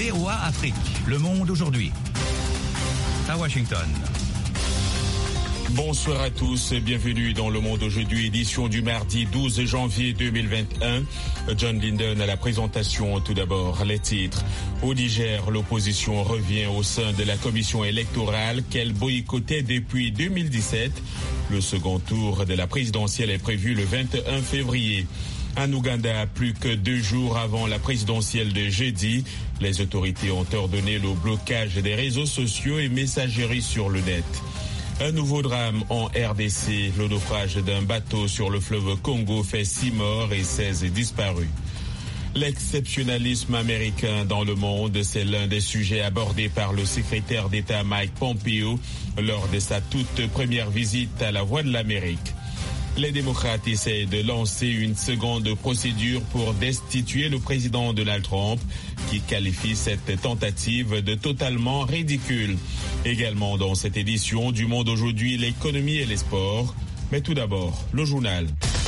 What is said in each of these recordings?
VOA Afrique. Le monde aujourd'hui. À Washington. Bonsoir à tous, bienvenue dans Le Monde aujourd'hui, édition du mardi 12 janvier 2021. John Linden à la présentation. Tout d'abord, les titres. Au Niger, l'opposition revient au sein de la commission électorale qu'elle boycottait depuis 2017. Le second tour de la présidentielle est prévu le 21 février. En Ouganda, plus que 2 jours avant la présidentielle de jeudi, les autorités ont ordonné le blocage des réseaux sociaux et messageries sur le net. Un nouveau drame en RDC. Le naufrage d'un bateau sur le fleuve Congo fait 6 morts et 16 disparus. L'exceptionnalisme américain dans le monde, c'est l'un des sujets abordés par le secrétaire d'État Mike Pompeo lors de sa toute première visite à la Voix de l'Amérique. Les démocrates essaient de lancer une seconde procédure pour destituer le président Donald Trump, qui qualifie cette tentative de totalement ridicule. Également dans cette édition du Monde aujourd'hui, l'économie et les sports. Mais tout d'abord, le journal.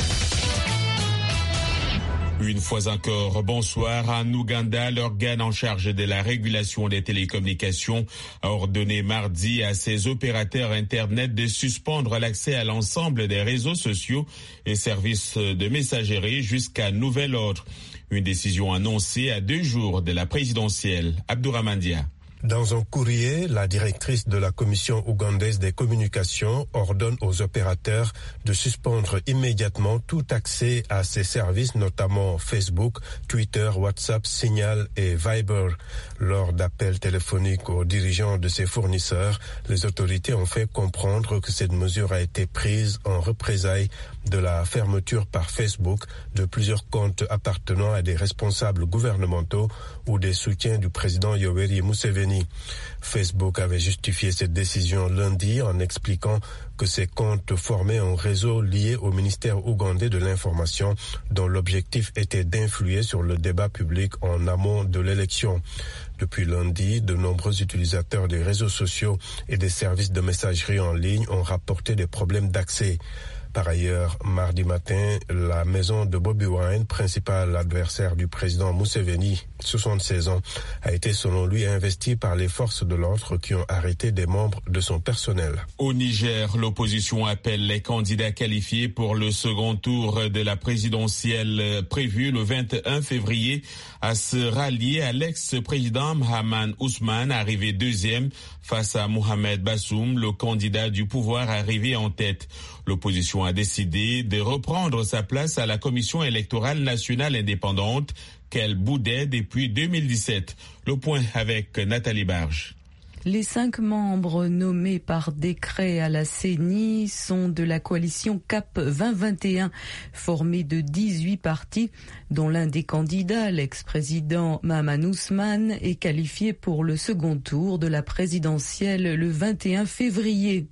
Une fois encore, bonsoir. En Ouganda, l'organe en charge de la régulation des télécommunications a ordonné mardi à ses opérateurs Internet de suspendre l'accès à l'ensemble des réseaux sociaux et services de messagerie jusqu'à nouvel ordre. Une décision annoncée à 2 jours de la présidentielle. Abdourahmane Dia. Dans un courrier, la directrice de la Commission ougandaise des communications ordonne aux opérateurs de suspendre immédiatement tout accès à ces services, notamment Facebook, Twitter, WhatsApp, Signal et Viber. Lors d'appels téléphoniques aux dirigeants de ces fournisseurs, les autorités ont fait comprendre que cette mesure a été prise en représailles de la fermeture par Facebook de plusieurs comptes appartenant à des responsables gouvernementaux ou des soutiens du président Yoweri Museveni. Facebook avait justifié cette décision lundi en expliquant que ces comptes formaient un réseau lié au ministère ougandais de l'information dont l'objectif était d'influer sur le débat public en amont de l'élection. Depuis lundi, de nombreux utilisateurs des réseaux sociaux et des services de messagerie en ligne ont rapporté des problèmes d'accès. Par ailleurs, mardi matin, la maison de Bobi Wine, principal adversaire du président Museveni, 76 ans, a été selon lui investie par les forces de l'ordre qui ont arrêté des membres de son personnel. Au Niger, l'opposition appelle les candidats qualifiés pour le second tour de la présidentielle prévue le 21 février à se rallier à l'ex-président Mahaman Ousmane, arrivé deuxième face à Mohamed Bassoum, le candidat du pouvoir arrivé en tête. L'opposition a décidé de reprendre sa place à la Commission électorale nationale indépendante qu'elle boudait depuis 2017. Le point avec Nathalie Barge. Les 5 membres nommés par décret à la CENI sont de la coalition CAP 2021, formée de 18 partis, dont l'un des candidats, l'ex-président Mahaman Ousmane, est qualifié pour le second tour de la présidentielle le 21 février.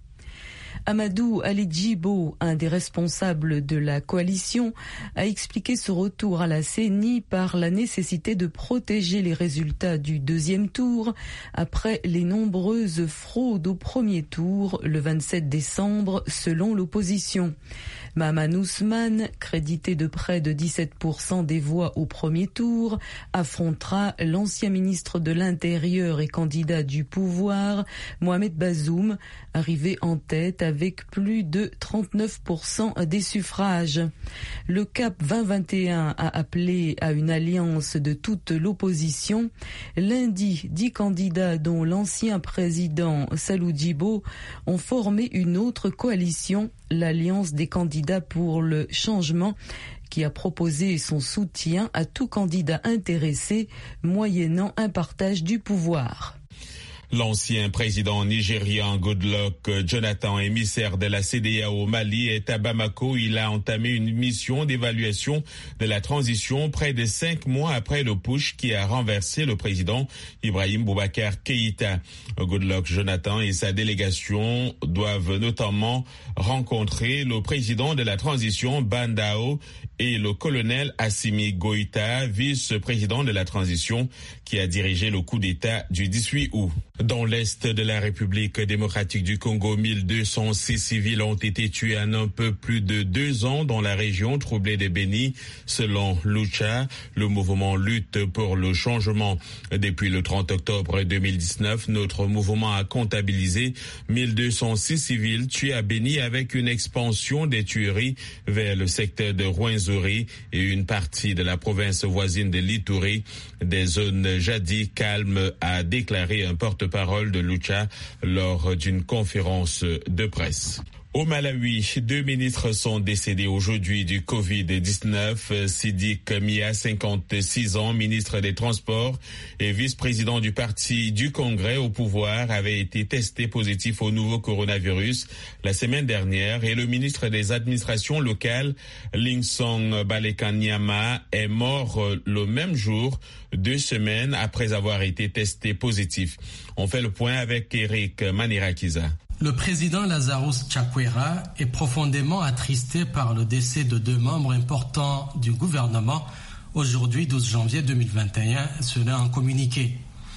Amadou Ali Djibo, un des responsables de la coalition, a expliqué ce retour à la CENI par la nécessité de protéger les résultats du deuxième tour après les nombreuses fraudes au premier tour le 27 décembre selon l'opposition. Mahaman Ousmane, crédité de près de 17% des voix au premier tour, affrontera l'ancien ministre de l'Intérieur et candidat du pouvoir, Mohamed Bazoum, arrivé en tête avec plus de 39% des suffrages. Le CAP 2021 a appelé à une alliance de toute l'opposition. Lundi, 10 candidats, dont l'ancien président Salou Djibo, ont formé une autre coalition, l'Alliance des candidats pour le changement, qui a proposé son soutien à tout candidat intéressé, moyennant un partage du pouvoir. L'ancien président nigérian Goodluck Jonathan, émissaire de la CEDEAO au Mali, est à Bamako. Il a entamé une mission d'évaluation de la transition près de 5 mois après le putsch qui a renversé le président Ibrahim Boubacar Keïta. Goodluck Jonathan et sa délégation doivent notamment rencontrer le président de la transition Bandao et le colonel Assimi Goïta, vice-président de la transition, qui a dirigé le coup d'État du 18 août. Dans l'est de la République démocratique du Congo, 1206 civils ont été tués en un peu plus de 2 ans dans la région troublée de Béni, selon Lucha, le mouvement Lutte pour le changement. Depuis le 30 octobre 2019, notre mouvement a comptabilisé 1206 civils tués à Béni, avec une expansion des tueries vers le secteur de Rwenzori et une partie de la province voisine de l'Ituri, des zones jadis calmes, a déclaré un porte-parole de Lucha lors d'une conférence de presse. Au Malawi, 2 ministres sont décédés aujourd'hui du Covid-19. Sidik Mia, 56 ans, ministre des Transports et vice-président du parti du Congrès au pouvoir, avait été testé positif au nouveau coronavirus la semaine dernière, et le ministre des Administrations locales, Lingsong Balekanyama, est mort le même jour, 2 semaines après avoir été testé positif. On fait le point avec Eric Manirakiza. Le président Lazarus Chakwera est profondément attristé par le décès de 2 membres importants du gouvernement aujourd'hui 12 janvier 2021, selon un communiqué.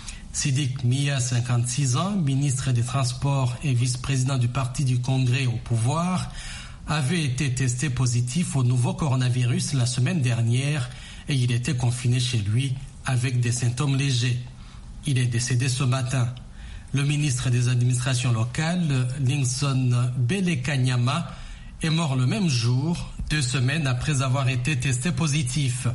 Sidik Mia, 56 ans, ministre des Transports et vice-président du parti du Congrès au pouvoir, avait été testé positif au nouveau coronavirus la semaine dernière et il était confiné chez lui avec des symptômes légers. Il est décédé ce matin. Le ministre des Administrations locales, Lingsong Balekanyama, est mort le même jour, 2 semaines après avoir été testé positif.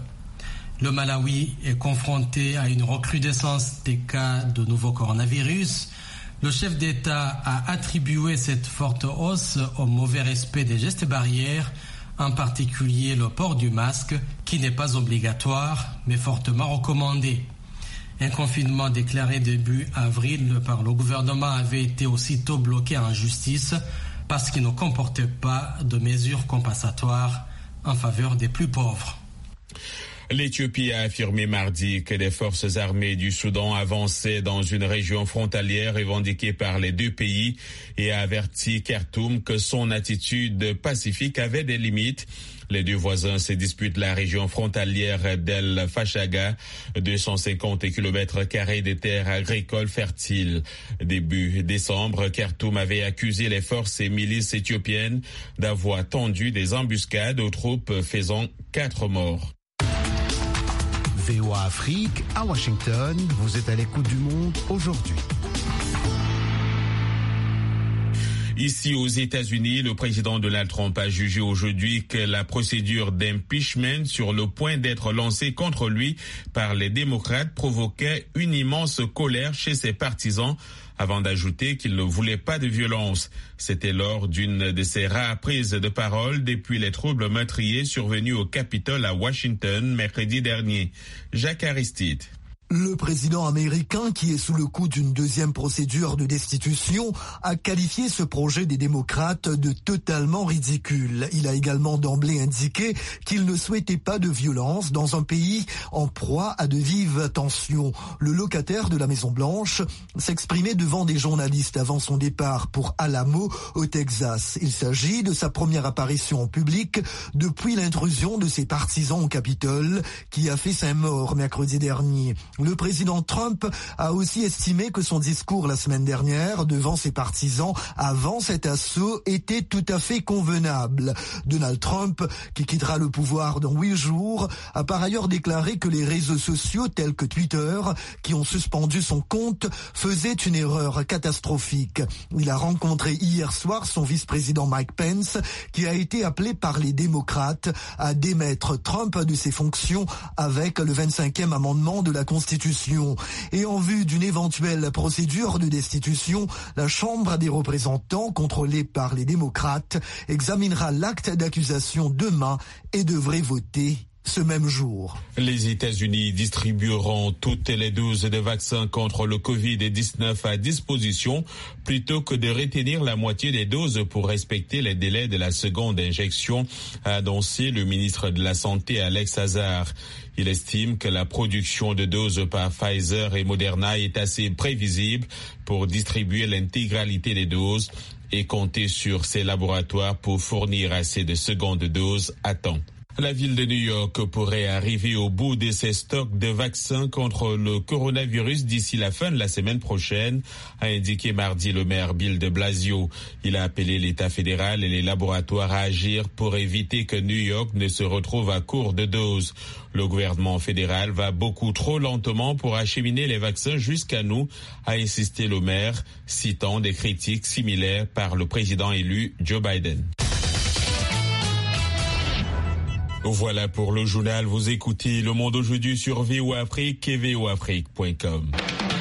Le Malawi est confronté à une recrudescence des cas de nouveau coronavirus. Le chef d'État a attribué cette forte hausse au mauvais respect des gestes barrières, en particulier le port du masque, qui n'est pas obligatoire, mais fortement recommandé. Un confinement déclaré début avril par le gouvernement avait été aussitôt bloqué en justice parce qu'il ne comportait pas de mesures compensatoires en faveur des plus pauvres. L'Éthiopie a affirmé mardi que des forces armées du Soudan avançaient dans une région frontalière revendiquée par les 2 pays et a averti Khartoum que son attitude pacifique avait des limites. Les 2 voisins se disputent la région frontalière d'El Fashaga, 250 km² de terres agricoles fertiles. Début décembre, Khartoum avait accusé les forces et milices éthiopiennes d'avoir tendu des embuscades aux troupes, faisant 4 morts. VOA Afrique, à Washington, vous êtes à l'écoute du monde aujourd'hui. Ici aux États-Unis, le président Donald Trump a jugé aujourd'hui que la procédure d'impeachment sur le point d'être lancée contre lui par les démocrates provoquait une immense colère chez ses partisans, avant d'ajouter qu'il ne voulait pas de violence. C'était lors d'une de ses rares prises de parole depuis les troubles meurtriers survenus au Capitole à Washington mercredi dernier. Jacques Aristide. Le président américain, qui est sous le coup d'une 2e procédure de destitution, a qualifié ce projet des démocrates de totalement ridicule. Il a également d'emblée indiqué qu'il ne souhaitait pas de violence dans un pays en proie à de vives tensions. Le locataire de la Maison-Blanche s'exprimait devant des journalistes avant son départ pour Alamo, au Texas. Il s'agit de sa première apparition en public depuis l'intrusion de ses partisans au Capitole, qui a fait 5 morts mercredi dernier. Le président Trump a aussi estimé que son discours la semaine dernière devant ses partisans avant cet assaut était tout à fait convenable. Donald Trump, qui quittera le pouvoir dans 8 jours, a par ailleurs déclaré que les réseaux sociaux tels que Twitter, qui ont suspendu son compte, faisaient une erreur catastrophique. Il a rencontré hier soir son vice-président Mike Pence, qui a été appelé par les démocrates à démettre Trump de ses fonctions avec le 25e amendement de la Constitution. Et en vue d'une éventuelle procédure de destitution, la Chambre des représentants, contrôlée par les démocrates, examinera l'acte d'accusation demain et devrait voter ce même jour. Les États-Unis distribueront toutes les doses de vaccins contre le Covid-19 à disposition plutôt que de retenir la moitié des doses pour respecter les délais de la seconde injection, a annoncé le ministre de la Santé Alex Azar. Il estime que la production de doses par Pfizer et Moderna est assez prévisible pour distribuer l'intégralité des doses et compter sur ces laboratoires pour fournir assez de secondes doses à temps. La ville de New York pourrait arriver au bout de ses stocks de vaccins contre le coronavirus d'ici la fin de la semaine prochaine, a indiqué mardi le maire Bill de Blasio. Il a appelé l'État fédéral et les laboratoires à agir pour éviter que New York ne se retrouve à court de doses. Le gouvernement fédéral va beaucoup trop lentement pour acheminer les vaccins jusqu'à nous, a insisté le maire, citant des critiques similaires par le président élu Joe Biden. Voilà pour le journal. Vous écoutez Le Monde aujourd'hui sur VOA Afrique et voafrique.com.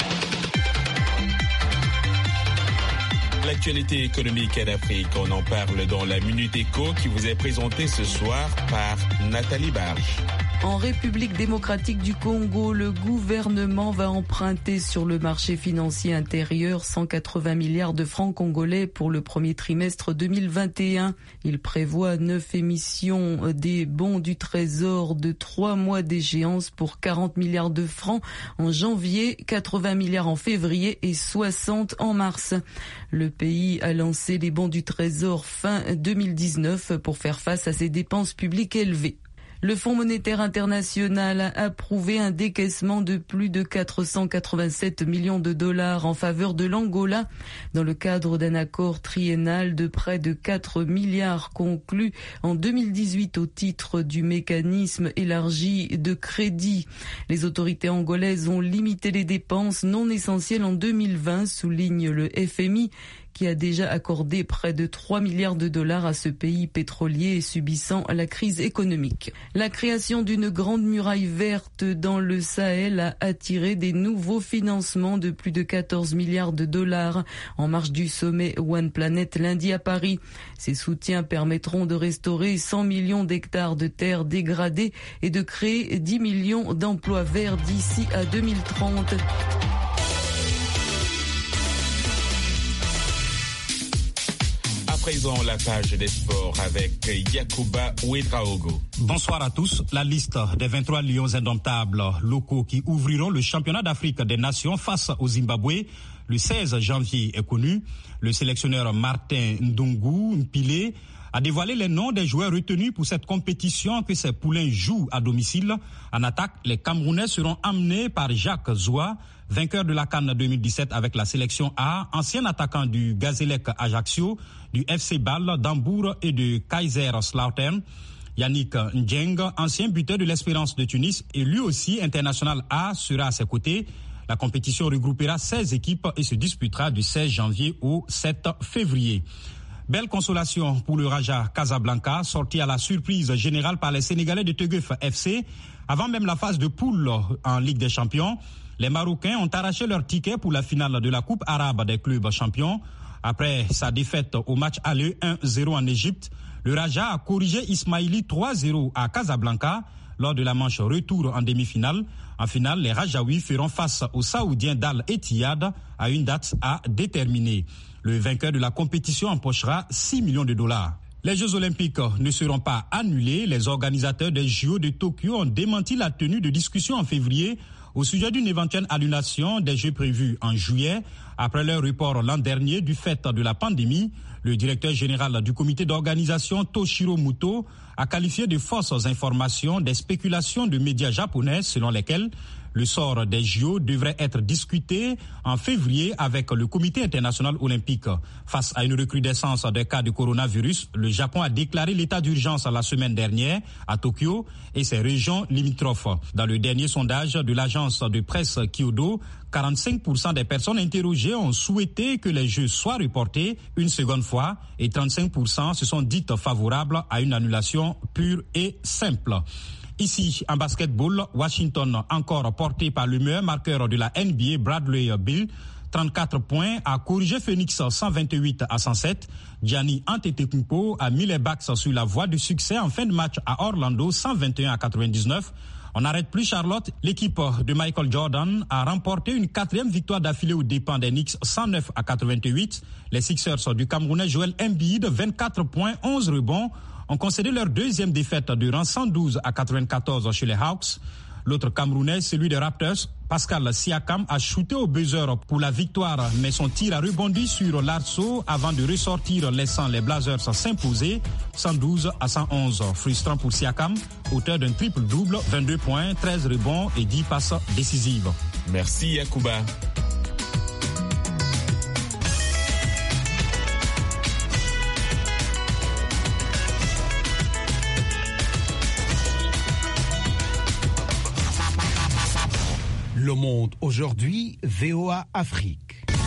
L'actualité économique en Afrique, on en parle dans la Minute Éco qui vous est présentée ce soir par Nathalie Barge. En République démocratique du Congo, le gouvernement va emprunter sur le marché financier intérieur 180 milliards de francs congolais pour le premier trimestre 2021. Il prévoit 9 émissions des bons du Trésor de 3 mois d'échéance pour 40 milliards de francs en janvier, 80 milliards en février et 60 en mars. Le pays a lancé les bons du Trésor fin 2019 pour faire face à ses dépenses publiques élevées. Le Fonds monétaire international a approuvé un décaissement de plus de 487 millions de dollars en faveur de l'Angola dans le cadre d'un accord triennal de près de 4 milliards conclu en 2018 au titre du mécanisme élargi de crédit. Les autorités angolaises ont limité les dépenses non essentielles en 2020, souligne le FMI, qui a déjà accordé près de 3 milliards de dollars à ce pays pétrolier subissant la crise économique. La création d'une grande muraille verte dans le Sahel a attiré des nouveaux financements de plus de 14 milliards de dollars en marge du sommet One Planet lundi à Paris. Ces soutiens permettront de restaurer 100 millions d'hectares de terres dégradées et de créer 10 millions d'emplois verts d'ici à 2030. Présent la page des sports avec Yacouba Ouedraogo. Bonsoir à tous. La liste des 23 lions indomptables locaux qui ouvriront le championnat d'Afrique des Nations face au Zimbabwe le 16 janvier est connue. Le sélectionneur Martin Ndongu Mpile a dévoilé les noms des joueurs retenus pour cette compétition que ses poulains jouent à domicile. En attaque, les Camerounais seront amenés par Jacques Zoua, vainqueur de la CAN 2017 avec la sélection A, ancien attaquant du Gazélec Ajaccio, du FC Bâle d'Hambourg et de Kaiserslautern. Yannick Ndjeng, ancien buteur de l'Espérance de Tunis et lui aussi international A, sera à ses côtés. La compétition regroupera 16 équipes et se disputera du 16 janvier au 7 février. Belle consolation pour le Raja Casablanca, sorti à la surprise générale par les Sénégalais de Teguef FC. Avant même la phase de poule en Ligue des Champions, les Marocains ont arraché leur ticket pour la finale de la Coupe arabe des clubs champions. Après sa défaite au match aller 1-0 en Égypte, le Raja a corrigé Ismaïli 3-0 à Casablanca lors de la manche retour en demi-finale. En finale, les Rajaouis feront face aux Saoudiens d'Al Etihad à une date à déterminer. Le vainqueur de la compétition empochera 6 millions de dollars. Les Jeux Olympiques ne seront pas annulés. Les organisateurs des JO de Tokyo ont démenti la tenue de discussions en février au sujet d'une éventuelle annulation des Jeux prévus en juillet. Après leur report l'an dernier du fait de la pandémie, le directeur général du comité d'organisation Toshiro Muto a qualifié de fausses informations des spéculations de médias japonais selon lesquelles le sort des JO devrait être discuté en février avec le comité international olympique. Face à une recrudescence des cas de coronavirus, le Japon a déclaré l'état d'urgence la semaine dernière à Tokyo et ses régions limitrophes. Dans le dernier sondage de l'agence de presse Kyodo, 45% des personnes interrogées ont souhaité que les Jeux soient reportés une seconde fois et 35% se sont dites favorables à une annulation pure et simple. Ici, en basketball, Washington, encore porté par le meilleur marqueur de la NBA, Bradley Beal, 34 points, a corrigé Phoenix 128-107. Gianni Antetokounmpo a mis les Bucks sur la voie du succès en fin de match à Orlando, 121-99. On n'arrête plus Charlotte. L'équipe de Michael Jordan a remporté une 4e victoire d'affilée aux dépens des Knicks, 109-88. Les Sixers du Camerounais Joel Embiid, 24 points, 11 rebonds, ont concédé leur 2e défaite durant 112-94 chez les Hawks. L'autre Camerounais, celui des Raptors, Pascal Siakam, a shooté au buzzer pour la victoire, mais son tir a rebondi sur l'arceau avant de ressortir, laissant les Blazers s'imposer 112-111. Frustrant pour Siakam, auteur d'un triple-double, 22 points, 13 rebonds et 10 passes décisives. Merci Yacouba. Le Monde aujourd'hui, VOA Afrique.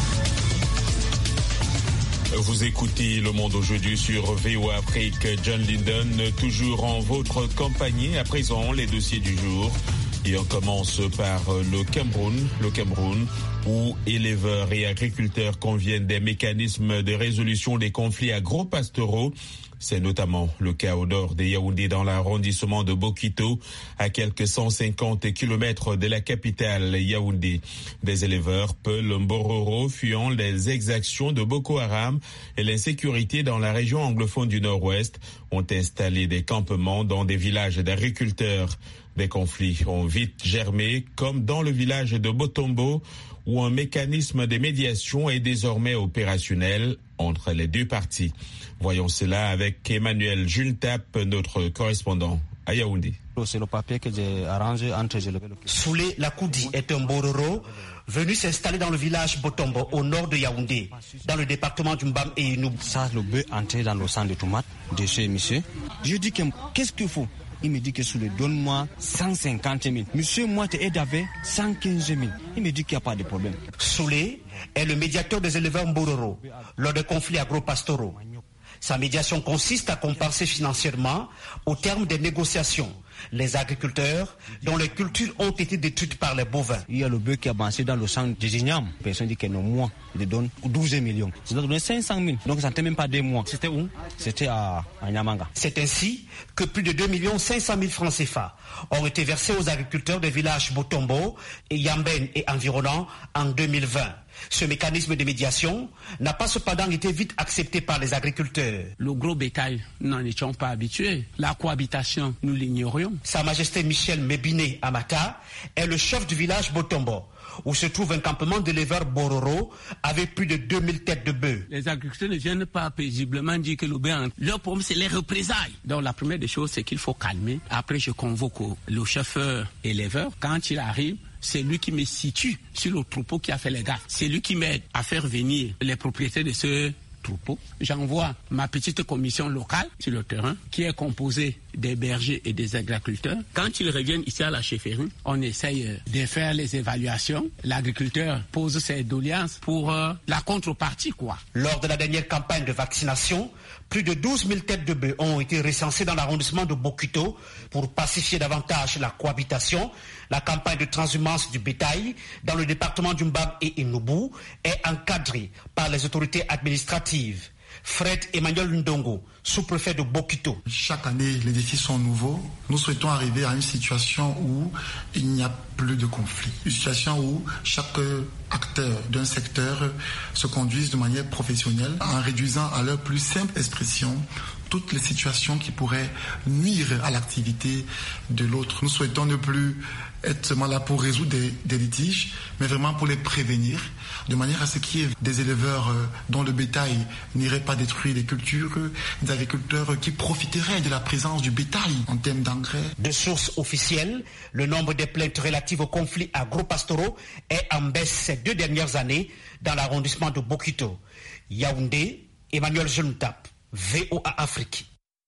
Vous écoutez Le Monde aujourd'hui sur VOA Afrique. John Linden, toujours en votre compagnie. À présent, les dossiers du jour. Et on commence par le Cameroun, où éleveurs et agriculteurs conviennent des mécanismes de résolution des conflits agro-pastoraux. C'est notamment le cas au nord de Yaoundé, dans l'arrondissement de Bokito, à quelques 150 kilomètres de la capitale Yaoundé. Des éleveurs, Peul, Mbororo, fuyant les exactions de Boko Haram et l'insécurité dans la région anglophone du Nord-Ouest, ont installé des campements dans des villages d'agriculteurs. Des conflits ont vite germé, comme dans le village de Botombo, où un mécanisme de médiation est désormais opérationnel entre les deux parties. Voyons cela avec Emmanuel Jultap, notre correspondant à Yaoundé. C'est le papier que j'ai arrangé entre Soulé Lakoudi est un Bororo venu s'installer dans le village Botombo au nord de Yaoundé, dans le département du Mbam et Inoub. Ça, le bœuf entré dans le sang de tomate de chez monsieur. Je dis qu'est-ce qu'il faut? Il me dit que Soulé, donne-moi 150 000. Monsieur, moi, tu aides avec 115 000. Il me dit qu'il n'y a pas de problème. Soulé est le médiateur des éleveurs Mbororo lors des conflits agro-pastoraux. Sa médiation consiste à compenser financièrement, au terme des négociations, les agriculteurs dont les cultures ont été détruites par les bovins. Il y a le bœuf qui a avancé dans le sang des ignames. Personne dit que non, moi, je donne 12 millions. Je dois donner 500 000. Donc ça ne fait même pas 2 mois. C'était où? C'était à Nyamanga. C'est ainsi que plus de 2 500 000 francs CFA ont été versés aux agriculteurs des villages Botombo et Yamben et environnants en 2020. Ce mécanisme de médiation n'a pas cependant été vite accepté par les agriculteurs. Le gros bétail, nous n'en étions pas habitués. La cohabitation, nous l'ignorions. Sa Majesté Michel Mebine Amata est le chef du village Botombo, où se trouve un campement d'éleveurs Bororo avec plus de 2000 têtes de bœufs. Les agriculteurs ne viennent pas paisiblement dire que le bœuf... Leur problème, c'est les représailles. Donc la première des choses, c'est qu'il faut calmer. Après, je convoque le chef éleveur. Quand il arrive, c'est lui qui me situe sur le troupeau qui a fait les gaffes. C'est lui qui m'aide à faire venir les propriétaires de ce troupeau. J'envoie ma petite commission locale sur le terrain qui est composée des bergers et des agriculteurs. Quand ils reviennent ici à la chefferie, on essaye de faire les évaluations. L'agriculteur pose ses doléances pour la contrepartie, quoi. Lors de la dernière campagne de vaccination, plus de 12 000 têtes de bœufs ont été recensées dans l'arrondissement de Bokito pour pacifier davantage la cohabitation. La campagne de transhumance du bétail dans le département du Mbam et Inoubou est encadrée par les autorités administratives. Fred Emmanuel Ndongo, sous-préfet de Bokito. Chaque année, les défis sont nouveaux. Nous souhaitons arriver à une situation où il n'y a plus de conflit. Une situation où chaque acteur d'un secteur se conduise de manière professionnelle en réduisant à leur plus simple expression toutes les situations qui pourraient nuire à l'activité de l'autre. Nous souhaitons ne plus être seulement là pour résoudre des litiges, mais vraiment pour les prévenir, de manière à ce qu'il y ait des éleveurs dont le bétail n'irait pas détruire les cultures, des agriculteurs qui profiteraient de la présence du bétail en termes d'engrais. De sources officielles, le nombre de plaintes relatives aux conflits agro-pastoraux est en baisse ces 2 dernières années dans l'arrondissement de Bokito. Yaoundé, Emmanuel Juntap, VOA Afrique.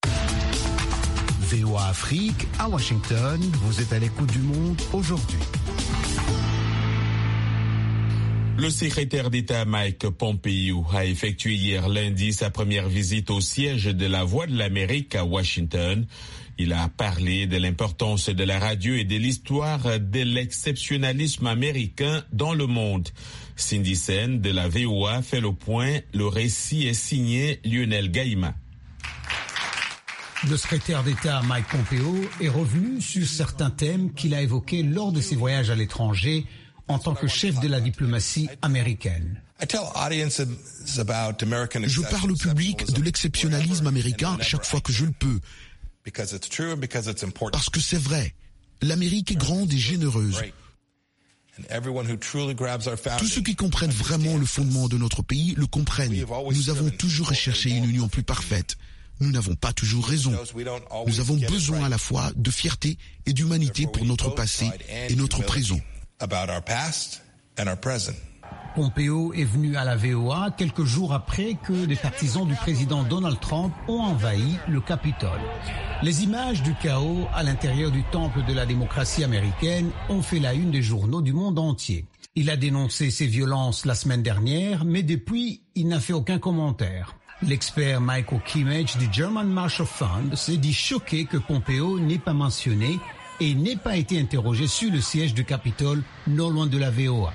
VOA Afrique, à Washington, vous êtes à l'écoute du monde aujourd'hui. Le secrétaire d'État Mike Pompeo a effectué hier lundi sa première visite au siège de la Voix de l'Amérique à Washington. Il a parlé de l'importance de la radio et de l'histoire de l'exceptionnalisme américain dans le monde. Cindy Sen de la VOA fait le point. Le récit est signé Lionel Gaïma. Le secrétaire d'État Mike Pompeo est revenu sur certains thèmes qu'il a évoqués lors de ses voyages à l'étranger en tant que chef de la diplomatie américaine. Je parle au public de l'exceptionnalisme américain chaque fois que je le peux. Parce que c'est vrai, L'Amérique est grande et généreuse. Tous ceux qui comprennent vraiment le fondement de notre pays le comprennent. Nous avons toujours recherché une union plus parfaite. Nous n'avons pas toujours raison. Nous avons besoin à la fois de fierté et d'humanité pour notre passé et notre présent. Pompeo est venu à la VOA quelques jours après que des partisans du président Donald Trump ont envahi le Capitole. Les images du chaos à l'intérieur du temple de la démocratie américaine ont fait la une des journaux du monde entier. Il a dénoncé ces violences la semaine dernière, mais depuis, il n'a fait aucun commentaire. L'expert Michael Kimmage du German Marshall Fund s'est dit choqué que Pompeo n'ait pas mentionné et n'ait pas été interrogé sur le siège du Capitole, non loin de la VOA.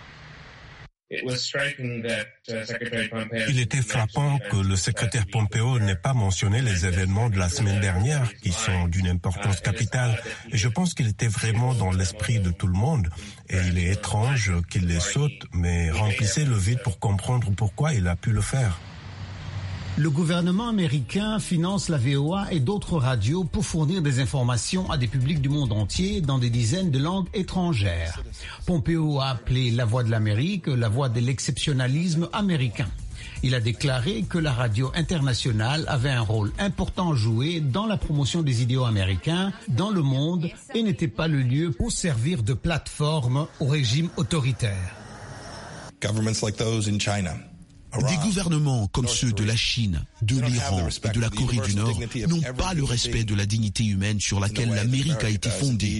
Il était frappant que le secrétaire Pompeo n'ait pas mentionné les événements de la semaine dernière, qui sont d'une importance capitale. Et je pense qu'il était vraiment dans l'esprit de tout le monde. Et il est étrange qu'il les saute, mais remplissez le vide pour comprendre pourquoi il a pu le faire. Le gouvernement américain finance la VOA et d'autres radios pour fournir des informations à des publics du monde entier dans des dizaines de langues étrangères. Pompeo a appelé la voix de l'Amérique la voix de l'exceptionnalisme américain. Il a déclaré que la radio internationale avait un rôle important à jouer dans la promotion des idéaux américains dans le monde et n'était pas le lieu pour servir de plateforme au régime autoritaire. Des gouvernements comme ceux de la Chine, de l'Iran et de la Corée du Nord n'ont pas le respect de la dignité humaine sur laquelle l'Amérique a été fondée.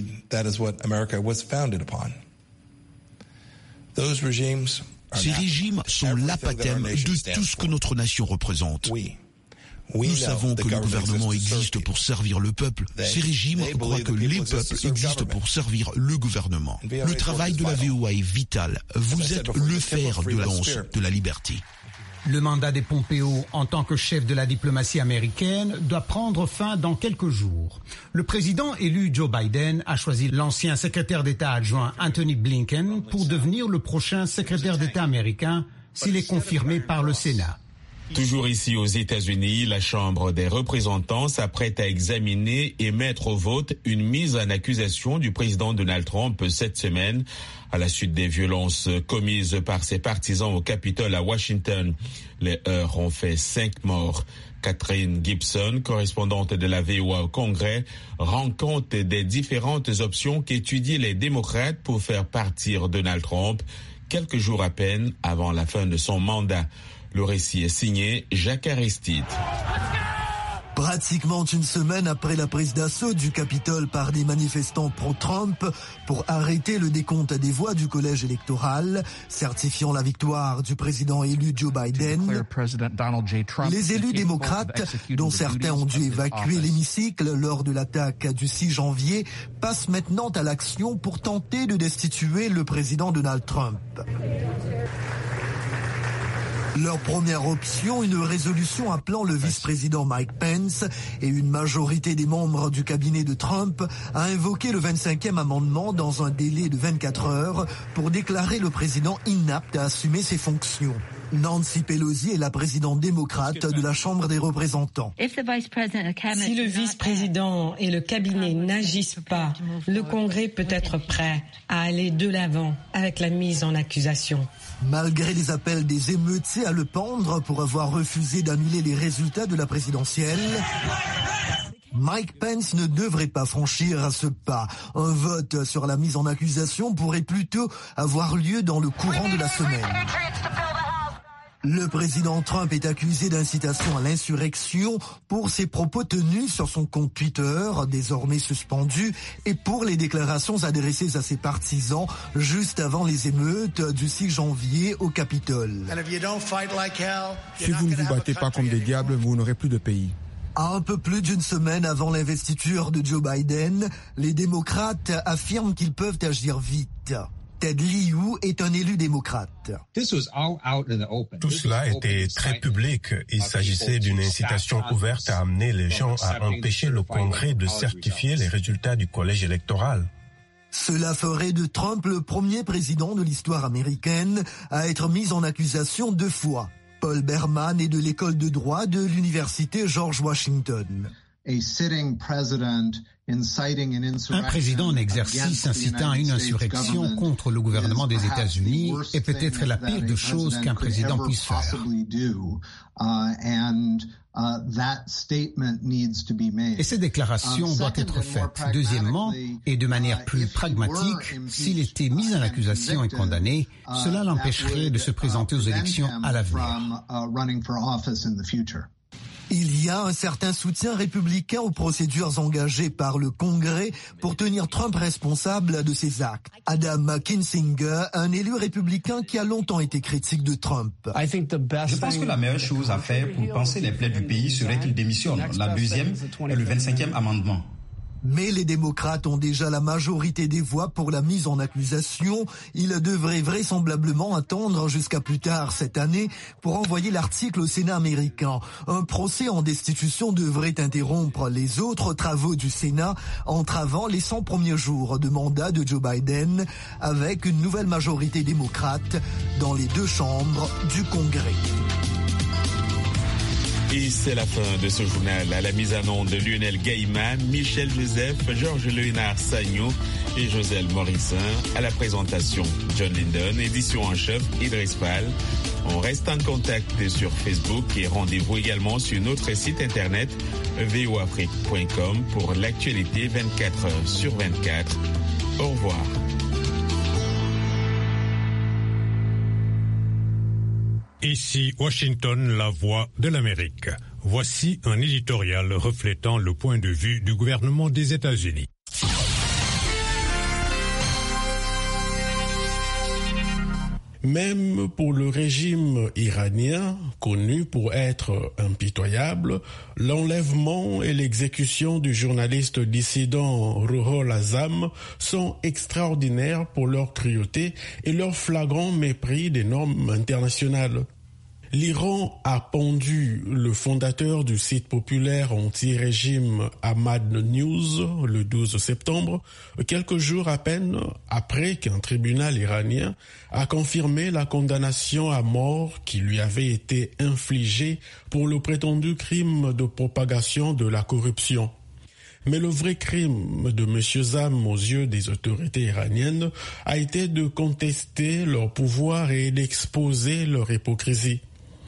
Ces régimes sont l'apothéose de tout ce que notre nation représente. Nous savons que le gouvernement existe pour servir le peuple. Ces régimes croient que les peuples existent pour servir le gouvernement. Le travail de la VOA est vital. Vous êtes le fer de lance de la liberté. Le mandat de Pompeo en tant que chef de la diplomatie américaine doit prendre fin dans quelques jours. Le président élu Joe Biden a choisi l'ancien secrétaire d'État adjoint Anthony Blinken pour devenir le prochain secrétaire d'État américain s'il est confirmé par le Sénat. Toujours ici aux États-Unis, la Chambre des représentants s'apprête à examiner et mettre au vote une mise en accusation du président Donald Trump cette semaine à la suite des violences commises par ses partisans au Capitole à Washington. Les heurts ont fait 5 morts. Catherine Gibson, correspondante de la VOA au Congrès, rend compte des différentes options qu'étudient les démocrates pour faire partir Donald Trump quelques jours à peine avant la fin de son mandat. Le récit est signé Jacques Aristide. Pratiquement une semaine après la prise d'assaut du Capitole par des manifestants pro-Trump pour arrêter le décompte des voix du collège électoral, certifiant la victoire du président élu Joe Biden, les élus démocrates, dont certains ont dû évacuer l'hémicycle lors de l'attaque du 6 janvier, passent maintenant à l'action pour tenter de destituer le président Donald Trump. Leur première option, une résolution appelant le vice-président Mike Pence et une majorité des membres du cabinet de Trump à invoquer le 25e amendement dans un délai de 24 heures pour déclarer le président inapte à assumer ses fonctions. Nancy Pelosi est la présidente démocrate de la Chambre des représentants. Si le vice-président et le cabinet n'agissent pas, le Congrès peut être prêt à aller de l'avant avec la mise en accusation. Malgré les appels des émeutiers à le pendre pour avoir refusé d'annuler les résultats de la présidentielle, Mike Pence ne devrait pas franchir ce pas. Un vote sur la mise en accusation pourrait plutôt avoir lieu dans le courant de la semaine. Le président Trump est accusé d'incitation à l'insurrection pour ses propos tenus sur son compte Twitter, désormais suspendu, et pour les déclarations adressées à ses partisans juste avant les émeutes du 6 janvier au Capitole. Si vous ne vous battez pas comme des diables, vous n'aurez plus de pays. Un peu plus d'une semaine avant l'investiture de Joe Biden, les démocrates affirment qu'ils peuvent agir vite. Ted Lieu est un élu démocrate. Tout cela était très public. Il s'agissait d'une incitation ouverte à amener les gens à empêcher le Congrès de certifier les résultats du collège électoral. Cela ferait de Trump le premier président de l'histoire américaine à être mis en accusation 2 fois. Paul Berman est de l'école de droit de l'université George Washington. Un président en exercice incitant à une insurrection contre le gouvernement des États-Unis est peut-être la pire des choses qu'un président puisse faire. Et cette déclaration doit être faite. Deuxièmement, et de manière plus pragmatique, s'il était mis en accusation et condamné, cela l'empêcherait de se présenter aux élections à l'avenir. Il y a un certain soutien républicain aux procédures engagées par le Congrès pour tenir Trump responsable de ses actes. Adam Kinzinger, un élu républicain qui a longtemps été critique de Trump. Je pense que la meilleure chose à faire pour panser les plaies du pays serait qu'il démissionne. La deuxième est le 25e amendement. Mais les démocrates ont déjà la majorité des voix pour la mise en accusation. Ils devraient vraisemblablement attendre jusqu'à plus tard cette année pour envoyer l'article au Sénat américain. Un procès en destitution devrait interrompre les autres travaux du Sénat, entravant les 100 premiers jours de mandat de Joe Biden avec une nouvelle majorité démocrate dans les deux chambres du Congrès. Et c'est la fin de ce journal. À la mise en onde de Lionel Gaiman, Michel Joseph, Georges Léonard Sagno et Joselle Morissin. À la présentation, John Linden. Édition en chef, Idriss Pal. On reste en contact sur Facebook et rendez-vous également sur notre site internet voafrique.com pour l'actualité 24h/24. Au revoir. Ici Washington, la voix de l'Amérique. Voici un éditorial reflétant le point de vue du gouvernement des États-Unis. Même pour le régime iranien, connu pour être impitoyable, l'enlèvement et l'exécution du journaliste dissident Ruhollah Azam sont extraordinaires pour leur cruauté et leur flagrant mépris des normes internationales. L'Iran a pendu le fondateur du site populaire anti-régime Ahmad News le 12 septembre, quelques jours à peine après qu'un tribunal iranien a confirmé la condamnation à mort qui lui avait été infligée pour le prétendu crime de propagation de la corruption. Mais le vrai crime de M. Azam aux yeux des autorités iraniennes a été de contester leur pouvoir et d'exposer leur hypocrisie.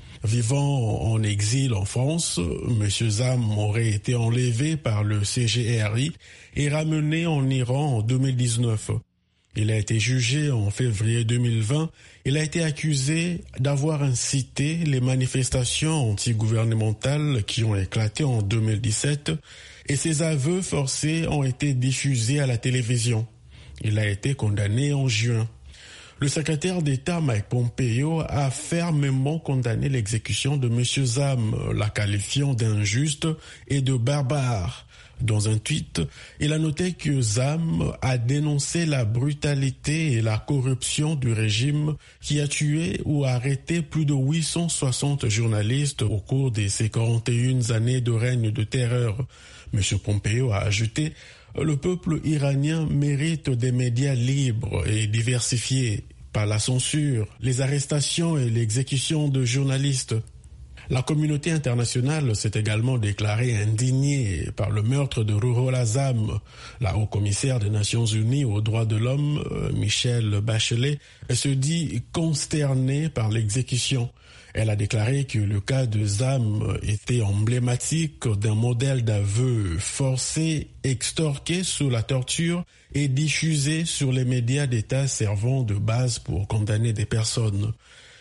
Vivant en exil en France, M. Azam aurait été enlevé par le CGRI et ramené en Iran en 2019. Il a été jugé en février 2020. Il a été accusé d'avoir incité les manifestations antigouvernementales qui ont éclaté en 2017 et ses aveux forcés ont été diffusés à la télévision. Il a été condamné en juin. Le secrétaire d'État Mike Pompeo a fermement condamné l'exécution de M. Azam, la qualifiant d'injuste et de barbare. Dans un tweet, il a noté que Azam a dénoncé la brutalité et la corruption du régime qui a tué ou arrêté plus de 860 journalistes au cours de ces 41 années de règne de terreur. M. Pompeo a ajouté: le peuple iranien mérite des médias libres et diversifiés, pas la censure, les arrestations et l'exécution de journalistes. La communauté internationale s'est également déclarée indignée par le meurtre de Ruhollah Azam. La haut-commissaire des Nations Unies aux droits de l'homme, Michelle Bachelet, se dit consternée par l'exécution. Elle a déclaré que le cas de Azam était emblématique d'un modèle d'aveu forcé, extorqué sous la torture et diffusé sur les médias d'État servant de base pour condamner des personnes.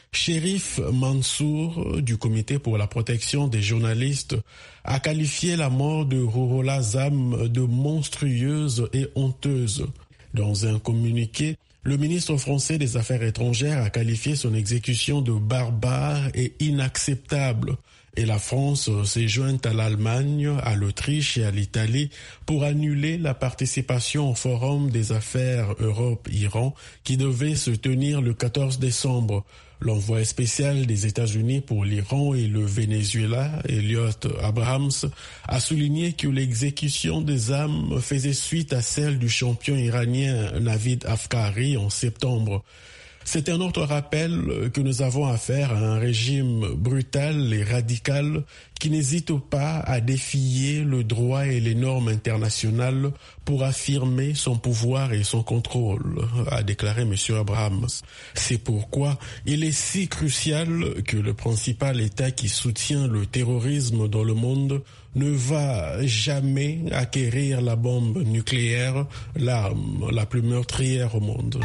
Chérif Mansour, du Comité pour la protection des journalistes, a qualifié la mort de Ruhollah Azam de monstrueuse et honteuse. Dans un communiqué, le ministre français des Affaires étrangères a qualifié son exécution de barbare et inacceptable. Et la France s'est jointe à l'Allemagne, à l'Autriche et à l'Italie pour annuler la participation au Forum des affaires Europe-Iran qui devait se tenir le 14 décembre. L'envoyé spécial des États-Unis pour l'Iran et le Venezuela, Elliot Abrahams, a souligné que l'exécution des âmes faisait suite à celle du champion iranien Navid Afkari en septembre. C'est un autre rappel que nous avons affaire à un régime brutal et radical qui n'hésite pas à défier le droit et les normes internationales pour affirmer son pouvoir et son contrôle, a déclaré M. Abrahams. C'est pourquoi il est si crucial que le principal État qui soutient le terrorisme dans le monde ne va jamais acquérir la bombe nucléaire, l'arme la plus meurtrière au monde.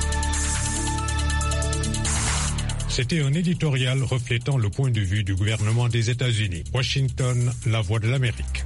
C'était un éditorial reflétant le point de vue du gouvernement des États-Unis. Washington, la voix de l'Amérique.